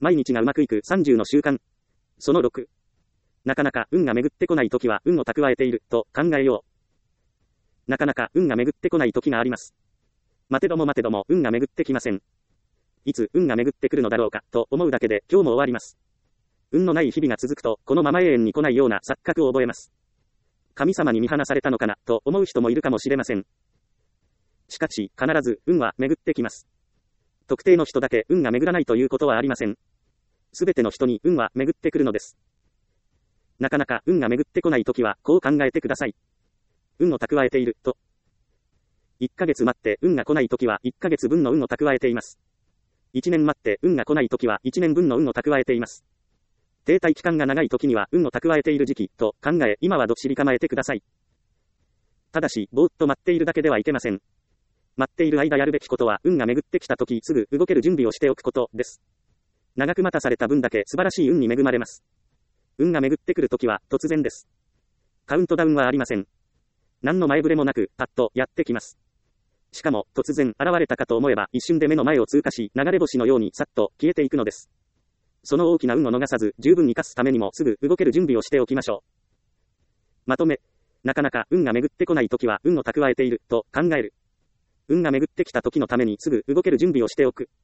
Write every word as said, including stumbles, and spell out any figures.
毎日がうまくいくさんじゅうの習慣。そのろく。なかなか運が巡ってこないときは運を蓄えていると考えよう。なかなか運が巡ってこないときがあります。待てども待てども運が巡ってきません。いつ運が巡ってくるのだろうかと思うだけで今日も終わります。運のない日々が続くとこのまま永遠に来ないような錯覚を覚えます。神様に見放されたのかなと思う人もいるかもしれません。しかし必ず運は巡ってきます。特定の人だけ運が巡らないということはありません。すべての人に運は巡ってくるのです。なかなか運が巡ってこないときはこう考えてください。運を蓄えていると。いっかげつ待って運が来ないときはいっかげつぶんの運を蓄えています。いちねん待って運が来ないときはいちねんぶんの運を蓄えています。停滞期間が長いときには運を蓄えている時期と考え今はどっしり構えてください。ただしぼーっと待っているだけではいけません。待っている間やるべきことは運が巡ってきたときすぐ動ける準備をしておくことです。長く待たされた分だけ素晴らしい運に恵まれます。運が巡ってくるときは突然です。カウントダウンはありません。何の前触れもなくパッとやってきます。しかも突然現れたかと思えば一瞬で目の前を通過し流れ星のようにさっと消えていくのです。その大きな運を逃さず十分に生かすためにもすぐ動ける準備をしておきましょう。まとめ。なかなか運が巡ってこないときは運を蓄えていると考える。運が巡ってきたときのためにすぐ動ける準備をしておく。